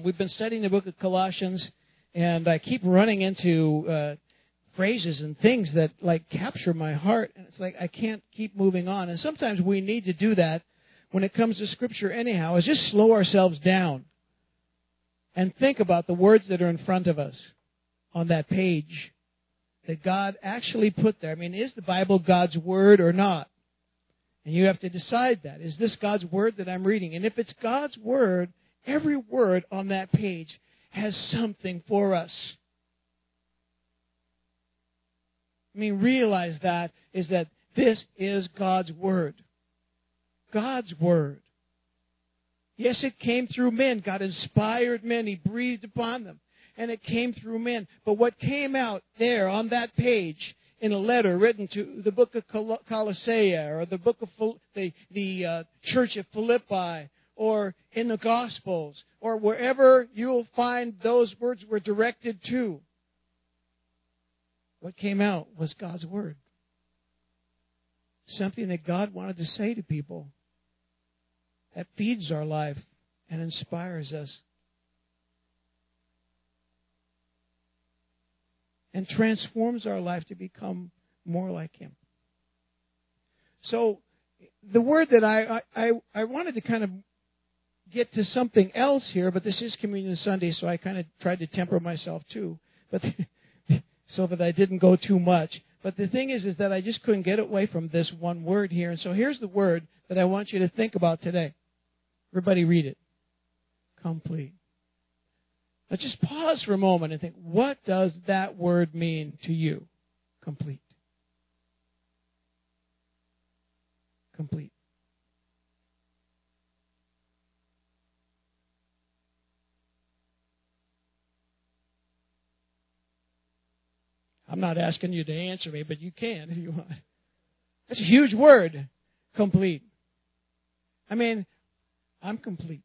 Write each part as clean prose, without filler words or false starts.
We've been studying the book of Colossians, and I keep running into phrases and things that like capture my heart, and it's like I can't keep moving on. And sometimes we need to do that when it comes to Scripture anyhow, is just slow ourselves down and think about the words that are in front of us on that page that God actually put there. I mean, is the Bible God's Word or not? And you have to decide that. Is this God's Word that I'm reading? And if it's God's Word, every word on that page has something for us. I mean, realize that is that this is God's Word. God's Word. Yes, it came through men. God inspired men. He breathed upon them. And it came through men. But what came out there on that page in a letter written to the book of Colossae or the book of the church of Philippi or in the Gospels or wherever you'll find those words were directed to, what came out was God's Word. Something that God wanted to say to people that feeds our life and inspires us and transforms our life to become more like Him. So the word that I wanted to kind of get to something else here, but this is Communion Sunday, so I kind of tried to temper myself too, but so that I didn't go too much. But the thing is that I just couldn't get away from this one word here. And so here's the word that I want you to think about today. Everybody read it. Complete. Now just pause for a moment and think, what does that word mean to you? Complete. Complete. I'm not asking you to answer me, but you can if you want. That's a huge word, complete. I mean, I'm complete.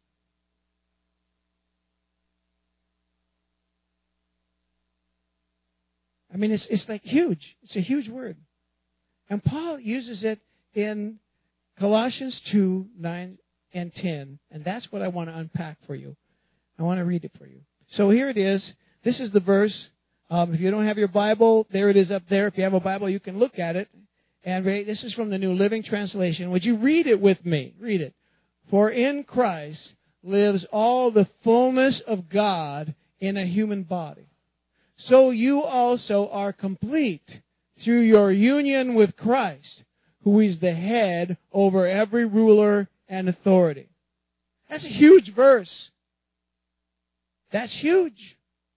I mean, it's like huge. It's a huge word. And Paul uses it in Colossians 2, 9, and 10. And that's what I want to unpack for you. I want to read it for you. So here it is. This is the verse. If you don't have your Bible, there it is up there. If you have a Bible, you can look at it. And this is from the New Living Translation. Would you read it with me? Read it. For in Christ lives all the fullness of God in a human body. So you also are complete through your union with Christ, who is the head over every ruler and authority. That's a huge verse. That's huge.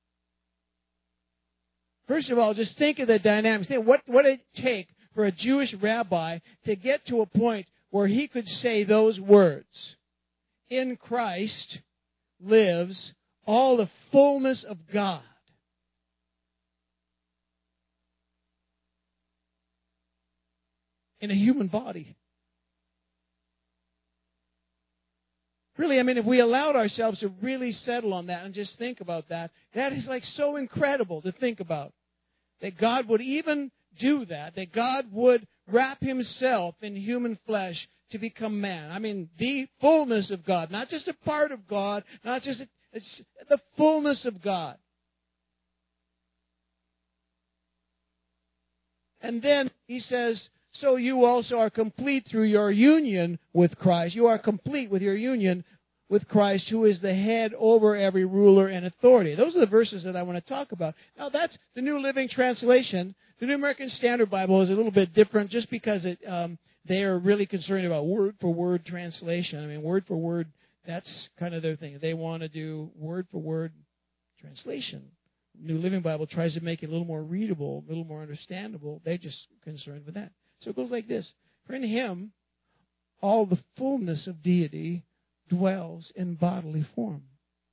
First of all, just think of the dynamics. Think what would it take for a Jewish rabbi to get to a point where he could say those words? In Christ lives all the fullness of God. In a human body. Really, I mean, if we allowed ourselves to really settle on that and just think about that, that is like so incredible to think about. That God would even do that. That God would wrap Himself in human flesh to become man. I mean, the fullness of God. Not just a part of God. Not just it's the fullness of God. And then He says, so you also are complete through your union with Christ. You are complete with your union with Christ, who is the head over every ruler and authority. Those are the verses that I want to talk about. Now, that's the New Living Translation. The New American Standard Bible is a little bit different just because they are really concerned about word-for-word translation. I mean, word-for-word, that's kind of their thing. They want to do word-for-word translation. New Living Bible tries to make it a little more readable, a little more understandable. They're just concerned with that. So it goes like this. For in Him, all the fullness of deity dwells in bodily form.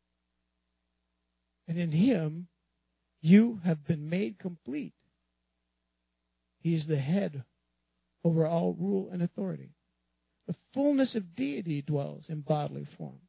And in Him, you have been made complete. He is the head over all rule and authority. The fullness of deity dwells in bodily form.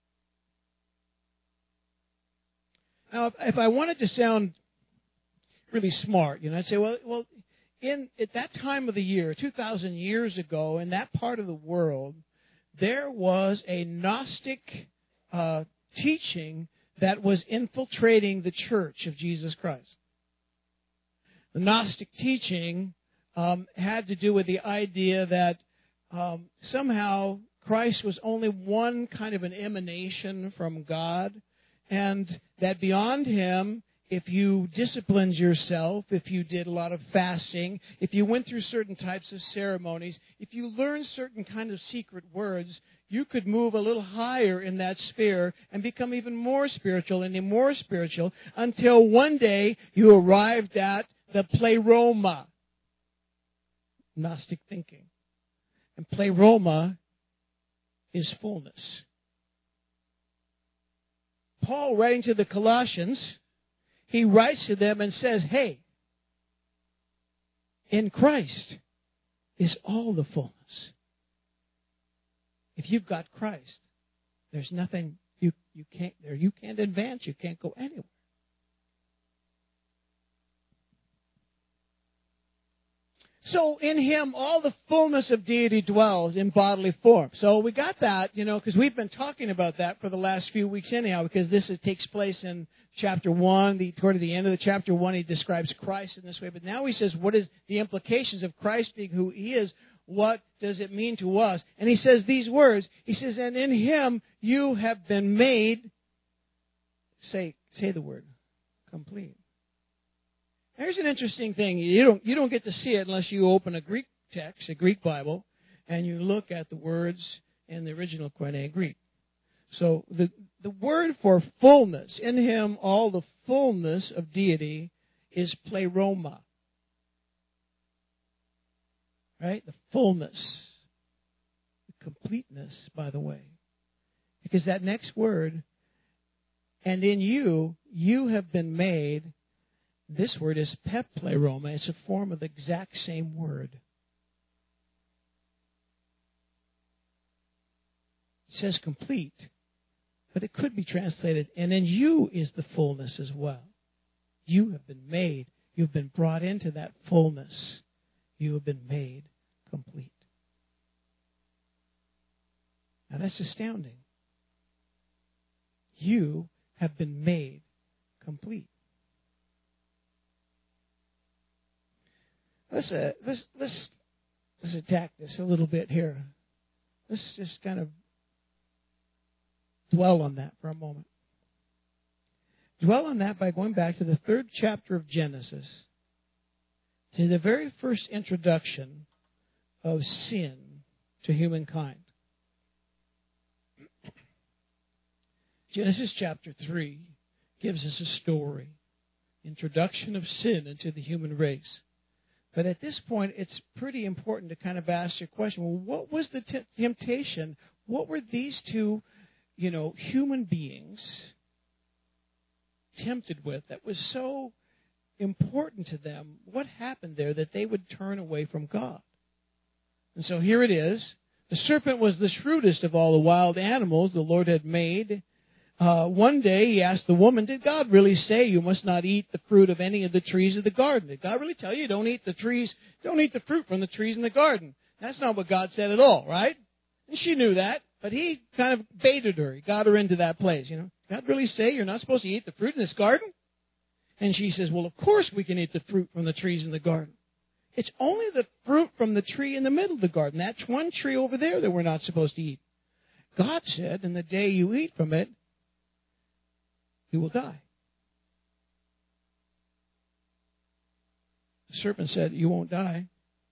Now, if I wanted to sound really smart, I'd say, well, at that time of the year, 2,000 years ago, in that part of the world, there was a Gnostic teaching that was infiltrating the church of Jesus Christ. The Gnostic teaching had to do with the idea that somehow Christ was only one kind of an emanation from God, and that beyond Him, if you disciplined yourself, if you did a lot of fasting, if you went through certain types of ceremonies, if you learned certain kind of secret words, you could move a little higher in that sphere and become even more spiritual and more spiritual until one day you arrived at the pleroma, Gnostic thinking. And pleroma is fullness. Paul, writing to the Colossians, he writes to them and says, hey, in Christ is all the fullness. If you've got Christ, there's nothing you can't advance, you can't go anywhere. So in Him, all the fullness of deity dwells in bodily form. So we got that, because we've been talking about that for the last few weeks anyhow, because takes place in chapter 1. Toward the end of the chapter 1, he describes Christ in this way. But now he says, what is the implications of Christ being who He is? What does it mean to us? And he says these words. He says, and in Him you have been made, say the word, complete. Here's an interesting thing. You don't get to see it unless you open a Greek text, a Greek Bible, and you look at the words in the original Koine Greek. So the word for fullness, in Him all the fullness of deity, is pleroma. Right? The fullness. The completeness, by the way. Because that next word, and in you have been made. This word is pepleroma. It's a form of the exact same word. It says complete, but it could be translated, and in you is the fullness as well. You have been made. You've been brought into that fullness. You have been made complete. Now that's astounding. You have been made complete. Let's attack this a little bit here. Let's just kind of dwell on that for a moment. Dwell on that by going back to the 3rd chapter of Genesis, to the very first introduction of sin to humankind. Genesis chapter 3 gives us a story, introduction of sin into the human race. But at this point, it's pretty important to kind of ask your question, well, what was the temptation? What were these two, human beings tempted with that was so important to them? What happened there that they would turn away from God? And so here it is. The serpent was the shrewdest of all the wild animals the Lord had made. One day he asked the woman, did God really say you must not eat the fruit of any of the trees of the garden? Did God really tell you don't eat the fruit from the trees in the garden? That's not what God said at all, right? And she knew that, but he kind of baited her. He got her into that place, God really say you're not supposed to eat the fruit in this garden? And she says, well, of course we can eat the fruit from the trees in the garden. It's only the fruit from the tree in the middle of the garden. That's one tree over there that we're not supposed to eat. God said, in the day you eat from it, you will die. The serpent said, you won't die.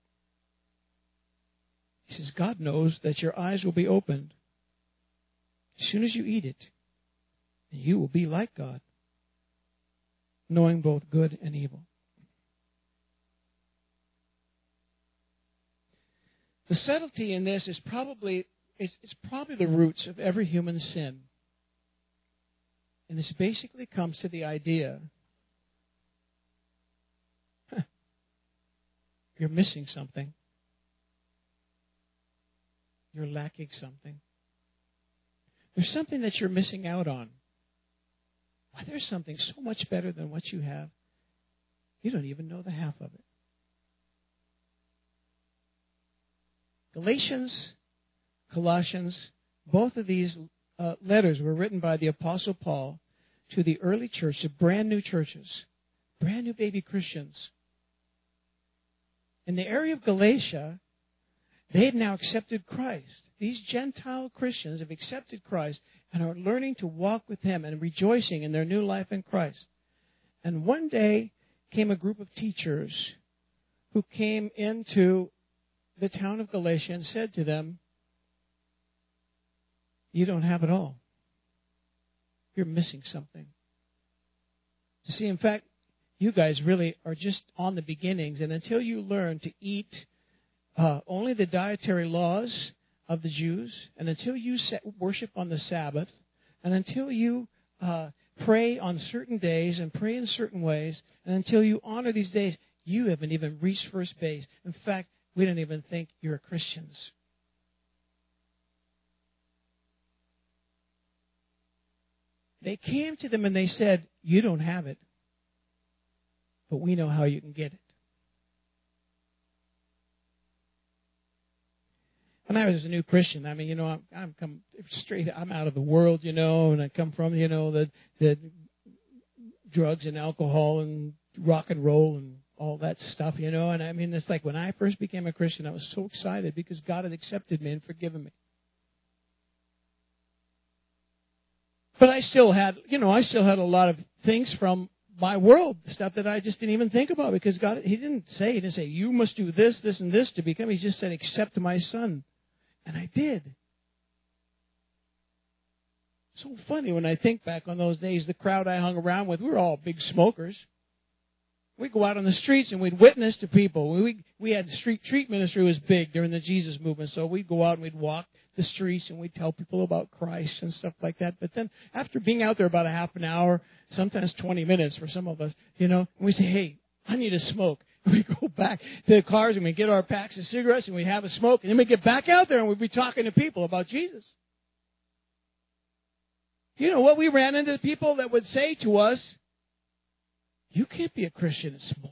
He says, God knows that your eyes will be opened as soon as you eat it, and you will be like God, knowing both good and evil. The subtlety in this is probably the roots of every human sin. And this basically comes to the idea, you're missing something. You're lacking something. There's something that you're missing out on. Why, there's something so much better than what you have. You don't even know the half of it. Galatians, Colossians, both of these letters were written by the Apostle Paul to the early church, to brand new churches, brand new baby Christians. In the area of Galatia, they had now accepted Christ. These Gentile Christians have accepted Christ and are learning to walk with Him and rejoicing in their new life in Christ. And one day came a group of teachers who came into the town of Galatia and said to them, "You don't have it all. You're missing something. You see, in fact, you guys really are just on the beginnings, and until you learn to eat only the dietary laws of the Jews, and until you worship on the Sabbath, and until you pray on certain days and pray in certain ways, and until you honor these days, you haven't even reached first base. In fact, we don't even think you're Christians." They came to them and they said, "You don't have it, but we know how you can get it." When I was a new Christian, I'm out of the world, and I come from, the drugs and alcohol and rock and roll and all that stuff, and it's like when I first became a Christian, I was so excited because God had accepted me and forgiven me. But I still had a lot of things from my world, stuff that I just didn't even think about because God, He didn't say, you must do this, this, and this to become. He just said, accept my Son. And I did. So funny when I think back on those days, the crowd I hung around with, we were all big smokers. We'd go out on the streets and we'd witness to people. We had street ministry was big during the Jesus movement, so we'd go out and we'd walk the streets and we'd tell people about Christ and stuff like that. But then after being out there about a half an hour, sometimes 20 minutes for some of us, we say, "Hey, I need a smoke." And we go back to the cars and we get our packs of cigarettes and we have a smoke. And then we get back out there and we'd be talking to people about Jesus. You know what? We ran into people that would say to us, "You can't be a Christian and smoke."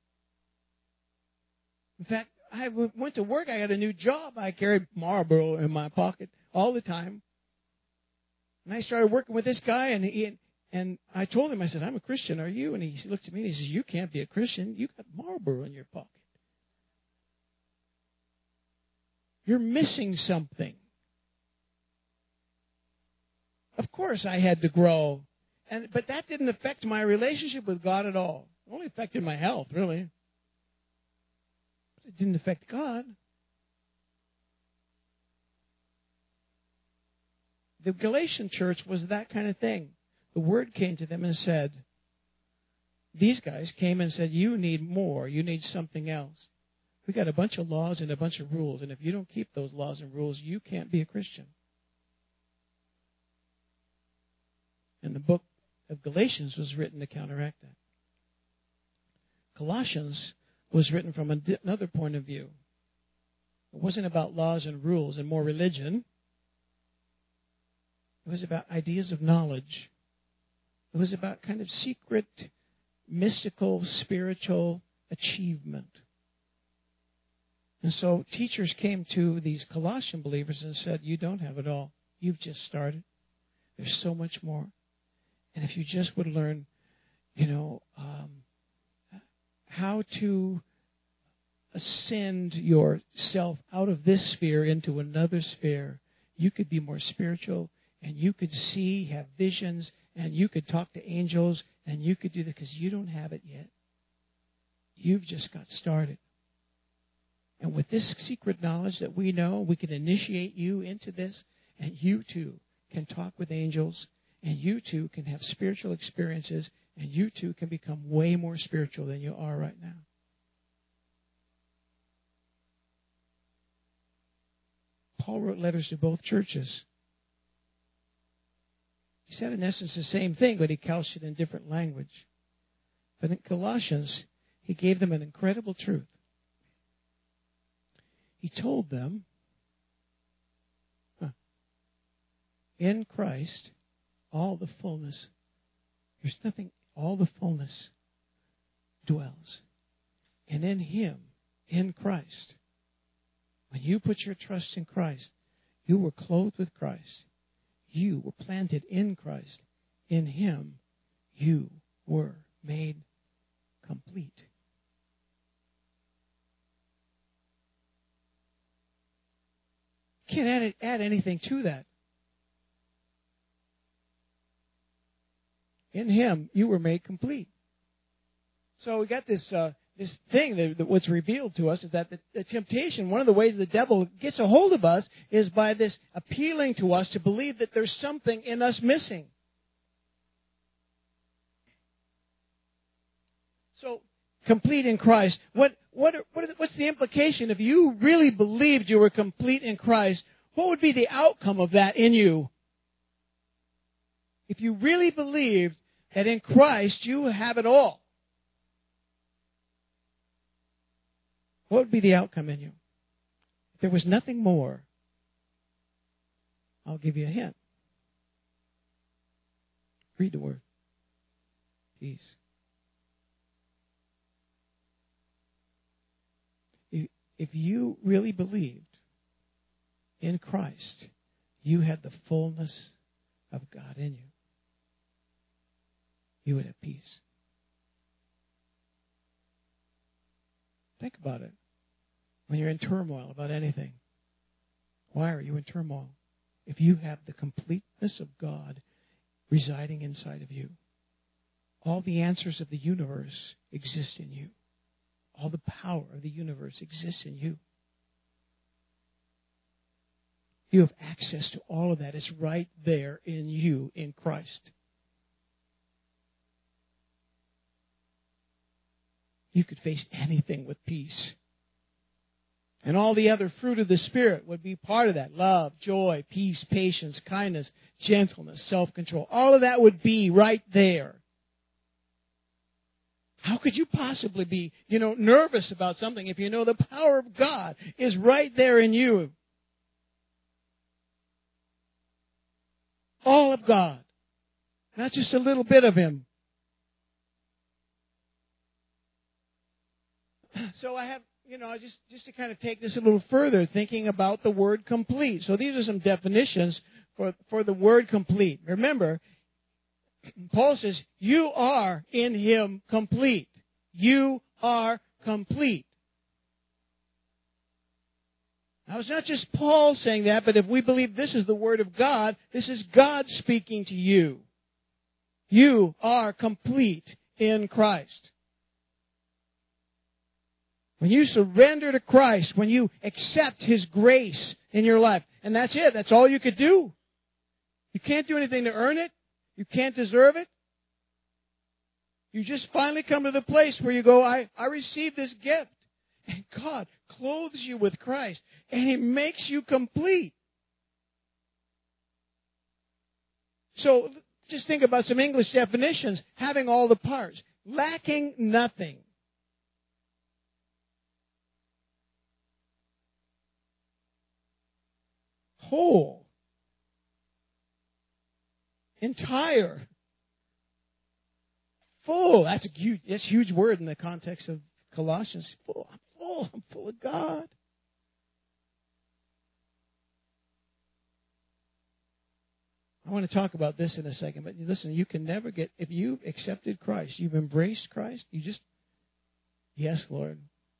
In fact, I went to work. I got a new job. I carried Marlboro in my pocket all the time. And I started working with this guy, and I told him, I said, "I'm a Christian. Are you?" And he looked at me and he says, "You can't be a Christian. You got Marlboro in your pocket. You're missing something." Of course, I had to grow. But that didn't affect my relationship with God at all. It only affected my health, really. It didn't affect God. The Galatian church was that kind of thing. The word came to them and said, these guys came and said, "You need more. You need something else. We got a bunch of laws and a bunch of rules, and if you don't keep those laws and rules, you can't be a Christian." And the book of Galatians was written to counteract that. Colossians was written from another point of view. It wasn't about laws and rules and more religion. It was about ideas of knowledge. It was about kind of secret, mystical, spiritual achievement. And so teachers came to these Colossian believers and said, "You don't have it all. You've just started. There's so much more. And if you just would learn, how to ascend yourself out of this sphere into another sphere, you could be more spiritual, and you could see, have visions, and you could talk to angels, and you could do this because you don't have it yet. You've just got started. And with this secret knowledge that we know, we can initiate you into this, and you too can talk with angels, and you too can have spiritual experiences, and you too can become way more spiritual than you are right now." Paul wrote letters to both churches. He said, in essence, the same thing, but he couched it in different language. But in Colossians, he gave them an incredible truth. He told them, in Christ, all the fullness, all the fullness dwells. And in Him, in Christ, when you put your trust in Christ, you were clothed with Christ. you were planted in Christ. In Him, you were made complete. Can't add anything to that. In Him, you were made complete. So we got this thing that what's revealed to us is that the temptation, one of the ways the devil gets a hold of us is by this appealing to us to believe that there's something in us missing. So, complete in Christ. What's the implication? If you really believed you were complete in Christ, what would be the outcome of that in you? If you really believed that in Christ you have it all, what would be the outcome in you? If there was nothing more, I'll give you a hint. Read the word. Peace. If you really believed in Christ, you had the fullness of God in you, you would have peace. Think about it. When you're in turmoil about anything, why are you in turmoil? If you have the completeness of God residing inside of you, all the answers of the universe exist in you. All the power of the universe exists in you. You have access to all of that. It's right there in you, in Christ. You could face anything with peace. And all the other fruit of the Spirit would be part of that. Love, joy, peace, patience, kindness, gentleness, self-control. All of that would be right there. How could you possibly be, nervous about something if you know the power of God is right there in you? All of God. Not just a little bit of Him. So I have, just to kind of take this a little further, thinking about the word complete. So these are some definitions for the word complete. Remember, Paul says, you are in Him complete. You are complete. Now, it's not just Paul saying that, but if we believe this is the Word of God, this is God speaking to you. You are complete in Christ. When you surrender to Christ, when you accept His grace in your life, and that's it, that's all you could do. You can't do anything to earn it. You can't deserve it. You just finally come to the place where you go, I received this gift. And God clothes you with Christ. And He makes you complete. So just think about some English definitions. Having all the parts. Lacking nothing. Whole. Entire. Full. That's a huge word in the context of Colossians. Full. I'm full. I'm full of God. I want to talk about this in a second, but listen, you can never get, if you've accepted Christ, you've embraced Christ, yes, Lord.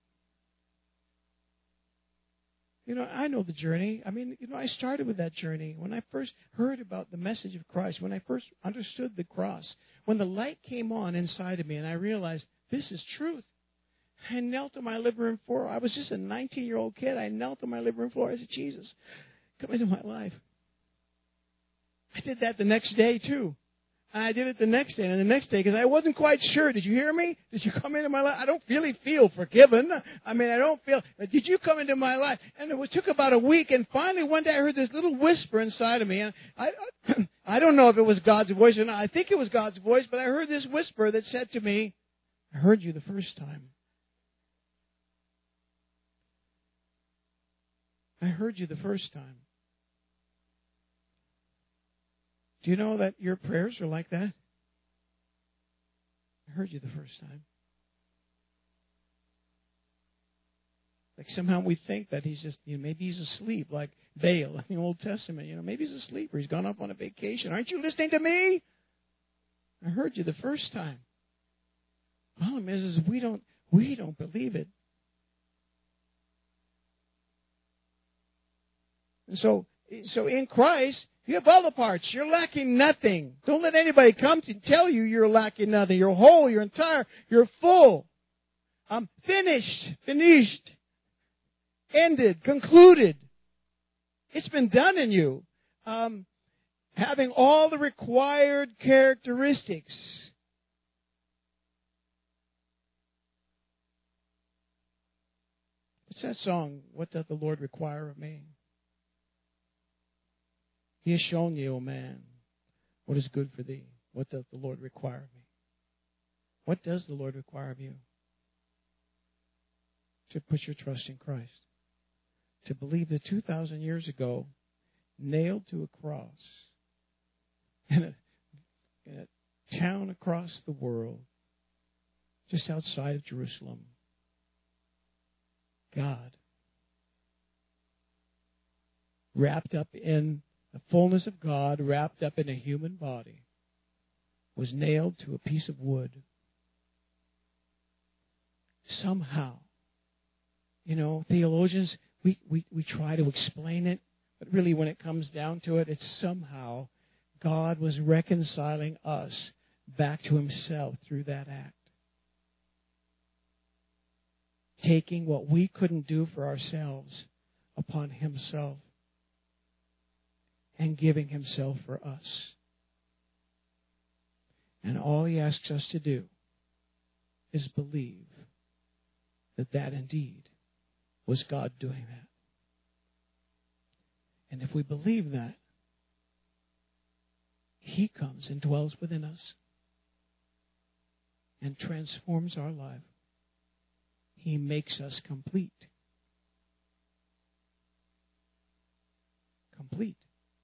I know the journey. I started with that journey. When I first heard about the message of Christ, when I first understood the cross, when the light came on inside of me and I realized this is truth, I knelt on my living room floor. I was just a 19-year-old kid. I knelt on my living room floor. I said, Jesus, come into my life. I did that the next day, too. And I did it the next day and the next day because I wasn't quite sure. Did you hear me? Did you come into my life? I don't really feel forgiven. I don't feel... Did you come into my life? And it took about a week, and finally one day I heard this little whisper inside of me. And I don't know if it was God's voice or not. I think it was God's voice, but I heard this whisper that said to me, I heard you the first time. I heard you the first time. Do you know that your prayers are like that? I heard you the first time. Like somehow we think that he's just, maybe he's asleep, like Baal in the Old Testament. Maybe he's asleep or he's gone off on a vacation. Aren't you listening to me? I heard you the first time. Problem is we don't believe it. And so in Christ, you have all the parts. You're lacking nothing. Don't let anybody come to tell you you're lacking nothing. You're whole, you're entire, you're full. Finished, ended, concluded. It's been done in you. Having all the required characteristics. What's that song? What doth the Lord require of me? He has shown you, O man, what is good for thee. What doth the Lord require of me? What does the Lord require of you? To put your trust in Christ. To believe that 2,000 years ago, nailed to a cross in a town across the world, just outside of Jerusalem, God, wrapped up in the fullness of God, wrapped up in a human body, was nailed to a piece of wood. Somehow, theologians, we try to explain it, but really when it comes down to it, it's somehow God was reconciling us back to Himself through that act. Taking what we couldn't do for ourselves upon Himself and giving Himself for us. And all He asks us to do is believe that indeed was God doing that. And if we believe that, He comes and dwells within us and transforms our life. He makes us complete. Complete.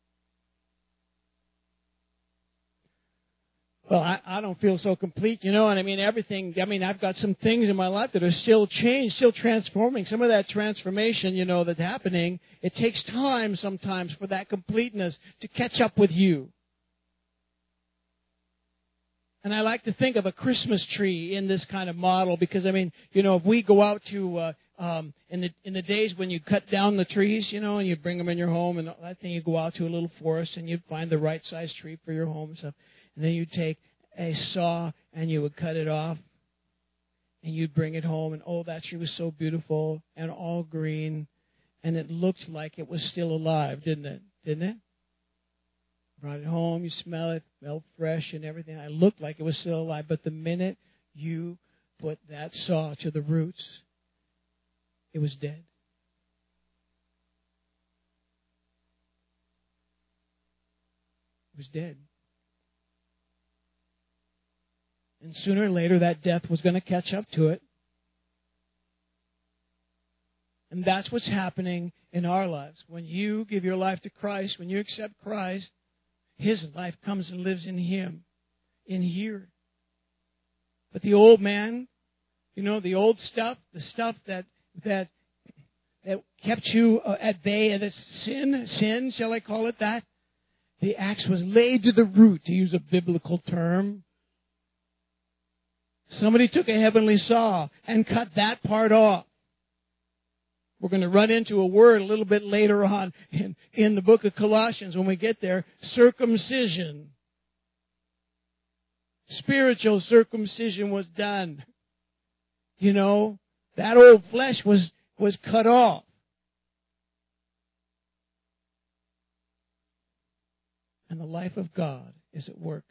Well, I don't feel so complete, and everything, I've got some things in my life that are still changed, still transforming. Some of that transformation, that's happening, it takes time sometimes for that completeness to catch up with you. And I like to think of a Christmas tree in this kind of model because, if we go out to, in the days when you cut down the trees, and you bring them in your home, and that thing, you go out to a little forest and you'd find the right size tree for your home and stuff. And then you'd take a saw and you would cut it off and you'd bring it home. And, that tree was so beautiful and all green. And it looked like it was still alive, didn't it? Didn't it? Brought it home, you smell it, smelled fresh and everything. It looked like it was still alive. But the minute you put that saw to the roots, it was dead. It was dead. And sooner or later, that death was going to catch up to it. And that's what's happening in our lives. When you give your life to Christ, when you accept Christ, His life comes and lives in Him, in here. But the old man, the old stuff, the stuff that kept you at bay, the sin, shall I call it that? The axe was laid to the root, to use a biblical term. Somebody took a heavenly saw and cut that part off. We're going to run into a word a little bit later on in the book of Colossians when we get there. Circumcision. Spiritual circumcision was done. That old flesh was cut off. And the life of God is at work,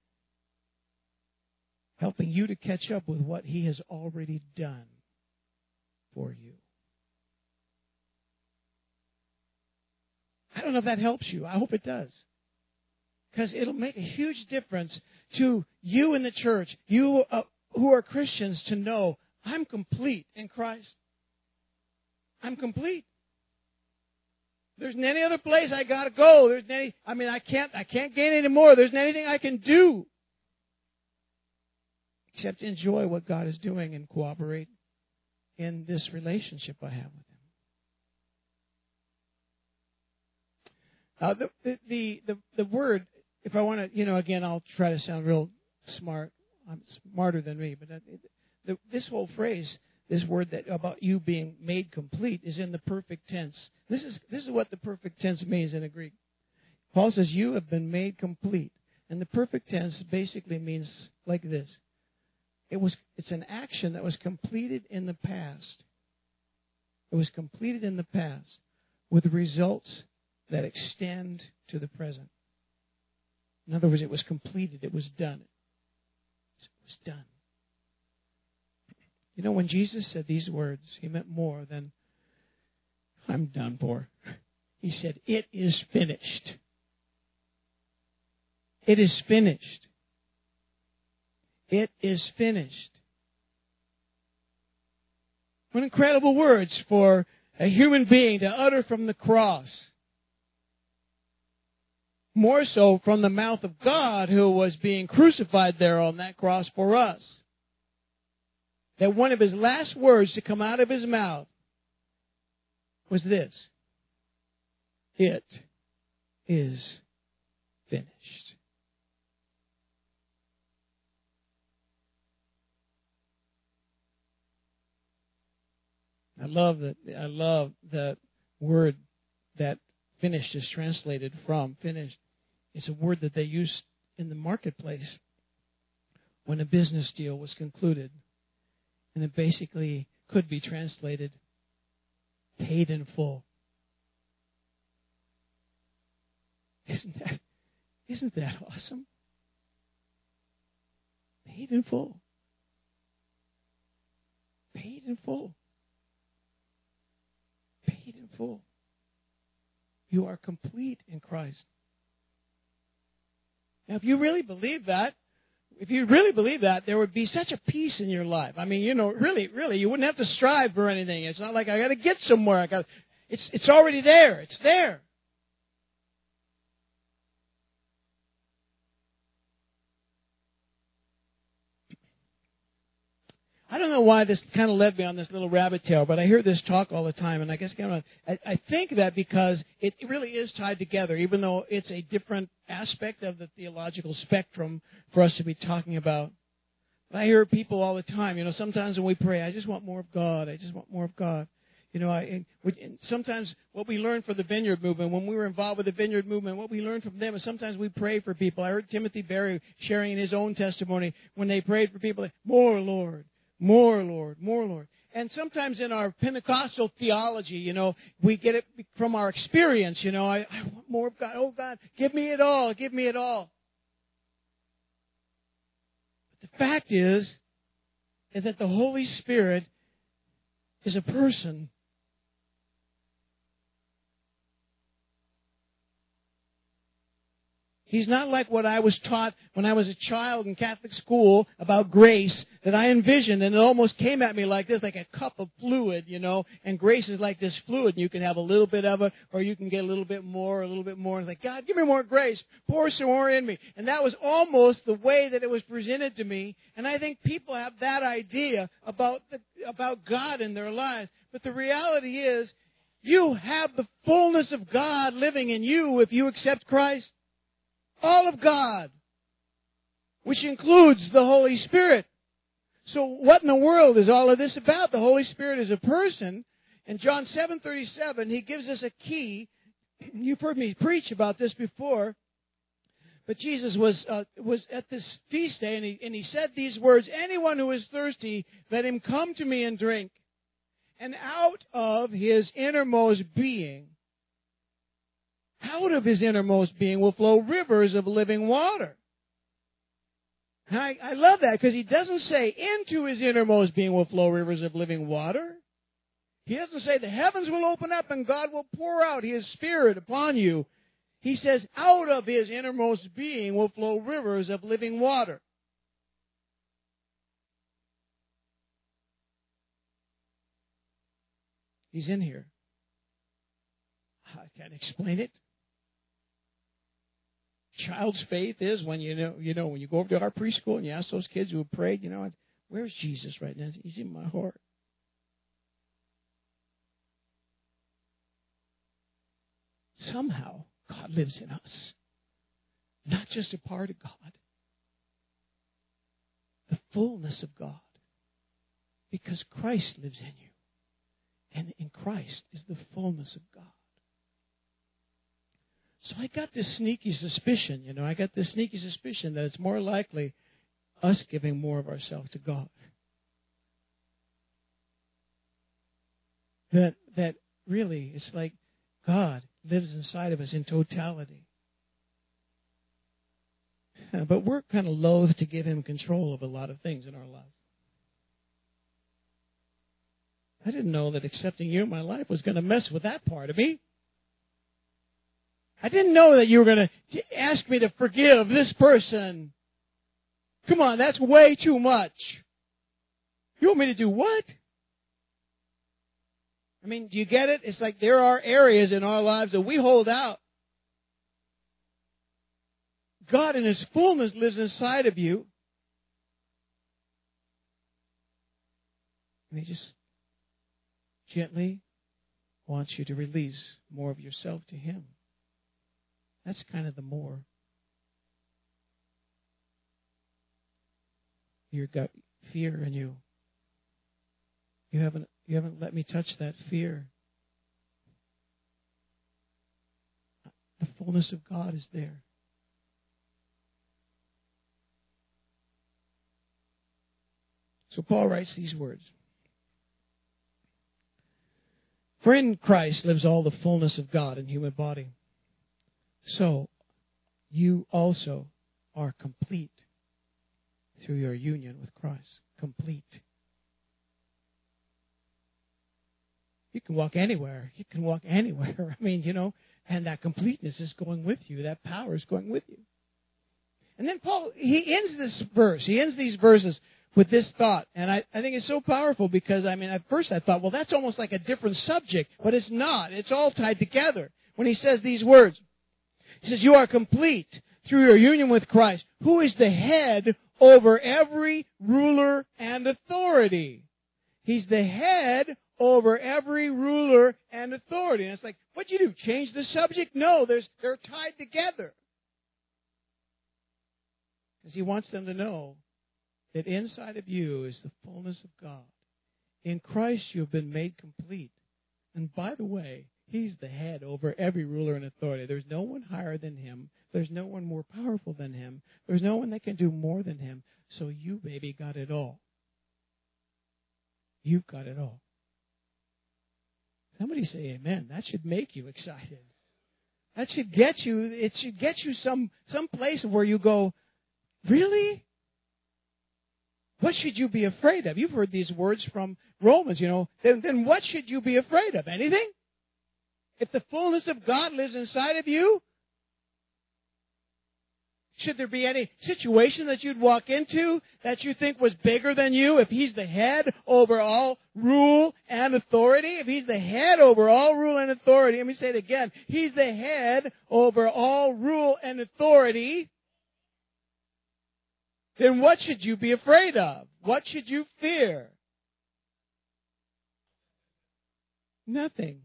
helping you to catch up with what He has already done for you. I don't know if that helps you. I hope it does. Because it'll make a huge difference to you in the church, you who are Christians, to know I'm complete in Christ. I'm complete. There's any other place I got to go. I can't gain any more. There's anything I can do except enjoy what God is doing and cooperate in this relationship I have with Him. The word, if I want to, again, I'll try to sound real smart. I'm smarter than me, but this whole phrase, this word that about you being made complete, is in the perfect tense. This is what the perfect tense means in the Greek. Paul says you have been made complete, and the perfect tense basically means like this: it's an action that was completed in the past. It was completed in the past with results that extend to the present. In other words, it was completed. It was done. It was done. When Jesus said these words, He meant more than, I'm done for. He said, it is finished. It is finished. It is finished. What incredible words for a human being to utter from the cross. More so from the mouth of God, who was being crucified there on that cross for us. That one of His last words to come out of His mouth was this: it is finished. I love the word that finished is translated from. Finished. It's a word that they used in the marketplace when a business deal was concluded. And it basically could be translated paid in full. Isn't that awesome? Paid in full. Paid in full. Paid in full. You are complete in Christ. Now, if you really believe that, there would be such a peace in your life. I mean, really, you wouldn't have to strive for anything. It's not like I got to get somewhere. It's already there. It's there. I don't know why this kind of led me on this little rabbit tail, but I hear this talk all the time, and I guess I think that because it really is tied together, even though it's a different aspect of the theological spectrum for us to be talking about. I hear people all the time, sometimes when we pray, I just want more of God. I just want more of God. Sometimes what we learned from the Vineyard Movement, when we were involved with the Vineyard Movement, what we learned from them is sometimes we pray for people. I heard Timothy Berry sharing in his own testimony when they prayed for people, more Lord. More, Lord, more, Lord. And sometimes in our Pentecostal theology, we get it from our experience, I want more of God. Oh, God, give me it all. Give me it all. But the fact is that the Holy Spirit is a person. He's not like what I was taught when I was a child in Catholic school about grace that I envisioned, and it almost came at me like this, like a cup of fluid, and grace is like this fluid, and you can have a little bit of it, or you can get a little bit more, a little bit more. It's like, God, give me more grace, pour some more in me. And that was almost the way that it was presented to me, and I think people have that idea about God in their lives. But the reality is, you have the fullness of God living in you if you accept Christ. All of God, which includes the Holy Spirit. So what in the world is all of this about? The Holy Spirit is a person. In John 7:37, He gives us a key. You've heard me preach about this before. But Jesus was at this feast day, and he said these words, anyone who is thirsty, let him come to me and drink. And out of his innermost being, will flow rivers of living water. And I love that because He doesn't say into his innermost being will flow rivers of living water. He doesn't say the heavens will open up and God will pour out His Spirit upon you. He says out of his innermost being will flow rivers of living water. He's in here. I can't explain it. Child's faith is when when you go over to our preschool and you ask those kids who have prayed, where's Jesus right now? He's in my heart. somehow God lives in us. Not just a part of God. The fullness of God. Because Christ lives in you. And in Christ is the fullness of God. So I got this sneaky suspicion, that it's more likely us giving more of ourselves to God. That really, it's like God lives inside of us in totality. But we're kind of loath to give Him control of a lot of things in our life. I didn't know that accepting you in my life was going to mess with that part of me. I didn't know that you were going to ask me to forgive this person. Come on, that's way too much. You want me to do what? I mean, do you get it? It's like there are areas in our lives that we hold out. God in His fullness lives inside of you. And He just gently wants you to release more of yourself to Him. That's kind of the more. You've got fear in you. You haven't let me touch that fear. The fullness of God is there. So Paul writes these words. For in Christ lives all the fullness of God in human body. So you also are complete through your union with Christ. Complete. You can walk anywhere. You can walk anywhere. I mean, and that completeness is going with you. That power is going with you. And then Paul, he ends this verse. He ends these verses with this thought. And I think it's so powerful because, at first I thought, well, that's almost like a different subject. But it's not. It's all tied together. When he says these words, he says, you are complete through your union with Christ, who is the head over every ruler and authority. He's the head over every ruler and authority. And it's like, what'd you do? Change the subject? No, they're tied together. Because he wants them to know that inside of you is the fullness of God. In Christ you have been made complete. And by the way, He's the head over every ruler and authority. There's no one higher than Him. There's no one more powerful than Him. There's no one that can do more than Him. So you, baby, got it all. You've got it all. Somebody say amen. That should make you excited. That should get you, it should get you some place where you go, really? What should you be afraid of? You've heard these words from Romans, Then what should you be afraid of? Anything? If the fullness of God lives inside of you, should there be any situation that you'd walk into that you think was bigger than you? If He's the head over all rule and authority, if He's the head over all rule and authority, let me say it again. He's the head over all rule and authority. Then what should you be afraid of? What should you fear? Nothing.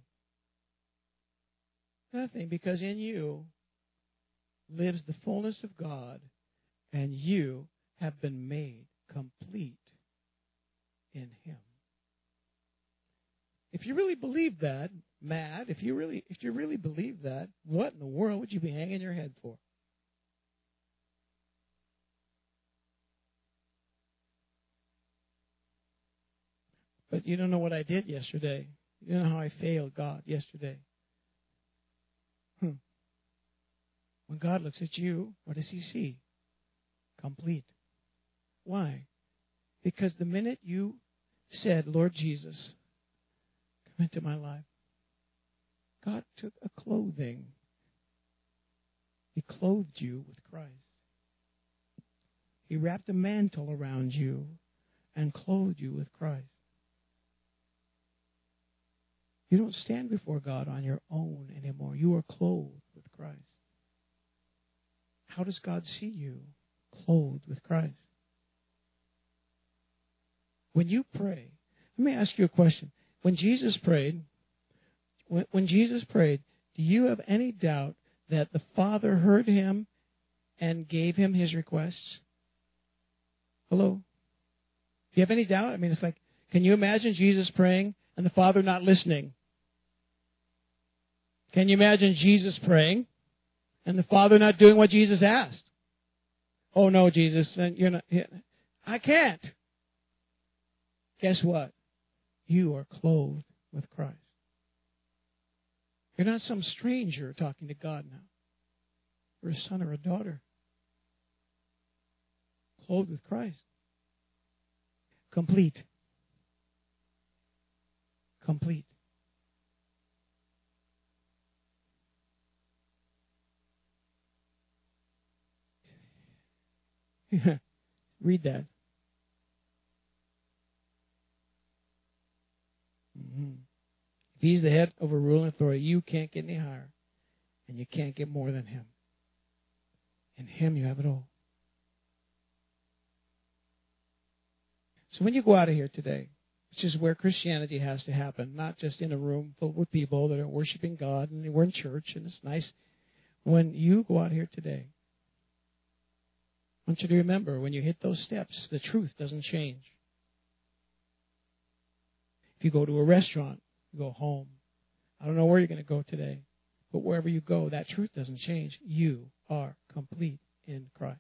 Nothing, because in you lives the fullness of God, and you have been made complete in Him. If you really believe that, Matt, if you really believe that, what in the world would you be hanging your head for? But you don't know what I did yesterday. You don't know how I failed God yesterday. When God looks at you, what does He see? Complete. Why? Because the minute you said, Lord Jesus, come into my life, God took a clothing. He clothed you with Christ. He wrapped a mantle around you and clothed you with Christ. You don't stand before God on your own anymore. You are clothed with Christ. How does God see you? Clothed with Christ. When you pray, let me ask you a question. When Jesus prayed, Do you have any doubt that the Father heard him and gave him his requests? Hello? Do you have any doubt? I mean, it's like, can you imagine Jesus praying and the Father not listening? Can you imagine Jesus praying and the Father not doing what Jesus asked? Oh, no, Jesus, then you're not. I can't. Guess what? You are clothed with Christ. You're not some stranger talking to God now. You're a son or a daughter. Clothed with Christ. Complete. Complete. Read that. Mm-hmm. If he's the head of a ruling authority, you can't get any higher. And you can't get more than him. In him you have it all. So when you go out of here today, which is where Christianity has to happen, not just in a room filled with people that are worshiping God and we're in church and it's nice. When you go out here today, I want you to remember, when you hit those steps, the truth doesn't change. If you go to a restaurant, you go home. I don't know where you're going to go today, but wherever you go, that truth doesn't change. You are complete in Christ.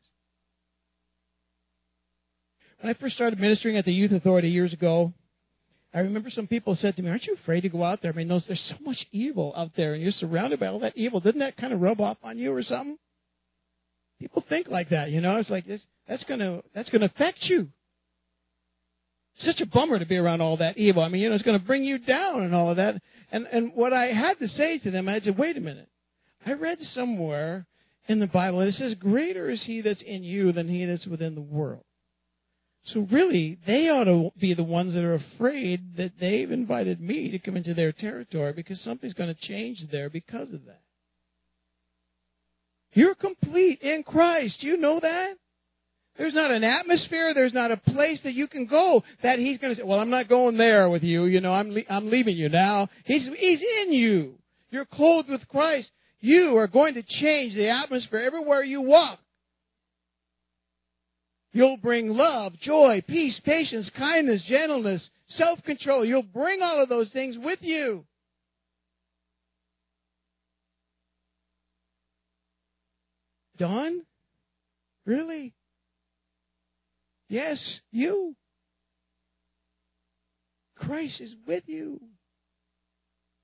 When I first started ministering at the Youth Authority years ago, I remember some people said to me, aren't you afraid to go out there? I mean, there's so much evil out there, and you're surrounded by all that evil. Doesn't that kind of rub off on you or something? People think like that, you know. It's like that's going to affect you. It's such a bummer to be around all that evil. I mean, you know, it's going to bring you down and all of that. And what I had to say to them, I said, wait a minute. I read somewhere in the Bible, and it says, greater is he that's in you than he that's within the world. So really, they ought to be the ones that are afraid that they've invited me to come into their territory because something's going to change there because of that. You're complete in Christ. Do you know that? There's not an atmosphere, there's not a place that you can go that he's going to say, well, I'm not going there with you. You know, I'm leaving you now. He's in you. You're clothed with Christ. You are going to change the atmosphere everywhere you walk. You'll bring love, joy, peace, patience, kindness, gentleness, self-control. You'll bring all of those things with you. Dawn? Really? Yes, you. Christ is with you.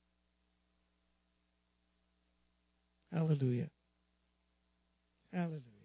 Hallelujah. Hallelujah.